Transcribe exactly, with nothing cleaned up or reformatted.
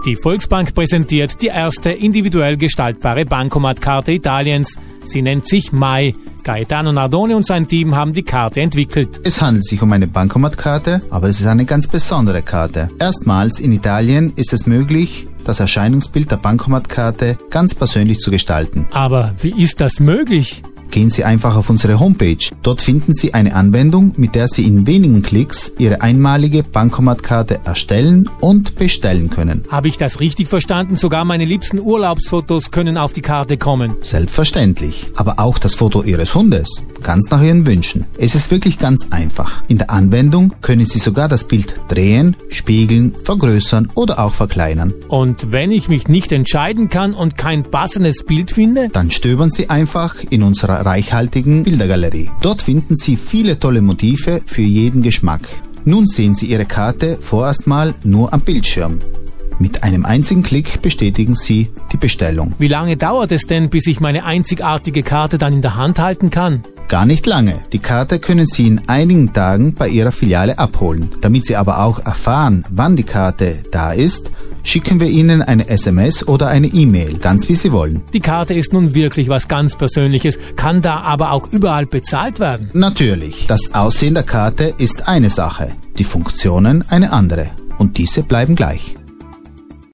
Die Volksbank präsentiert die erste individuell gestaltbare Bankomatkarte Italiens. Sie nennt sich Mai. Gaetano Nardone und sein Team haben die Karte entwickelt. Es handelt sich um eine Bankomatkarte, aber es ist eine ganz besondere Karte. Erstmals in Italien ist es möglich, das Erscheinungsbild der Bankomatkarte ganz persönlich zu gestalten. Aber wie ist das möglich? Gehen Sie einfach auf unsere Homepage. Dort finden Sie eine Anwendung, mit der Sie in wenigen Klicks Ihre einmalige Bankomatkarte erstellen und bestellen können. Habe ich das richtig verstanden? Sogar meine liebsten Urlaubsfotos können auf die Karte kommen. Selbstverständlich. Aber auch das Foto Ihres Hundes. Ganz nach Ihren Wünschen. Es ist wirklich ganz einfach. In der Anwendung können Sie sogar das Bild drehen, spiegeln, vergrößern oder auch verkleinern. Und wenn ich mich nicht entscheiden kann und kein passendes Bild finde? Dann stöbern Sie einfach in unserer reichhaltigen Bildergalerie. Dort finden Sie viele tolle Motive für jeden Geschmack. Nun sehen Sie Ihre Karte vorerst mal nur am Bildschirm. Mit einem einzigen Klick bestätigen Sie die Bestellung. Wie lange dauert es denn, bis ich meine einzigartige Karte dann in der Hand halten kann? Gar nicht lange. Die Karte können Sie in einigen Tagen bei Ihrer Filiale abholen. Damit Sie aber auch erfahren, wann die Karte da ist, schicken wir Ihnen eine S M S oder eine E-Mail, ganz wie Sie wollen. Die Karte ist nun wirklich was ganz Persönliches, kann da aber auch überall bezahlt werden? Natürlich. Das Aussehen der Karte ist eine Sache, die Funktionen eine andere. Und diese bleiben gleich.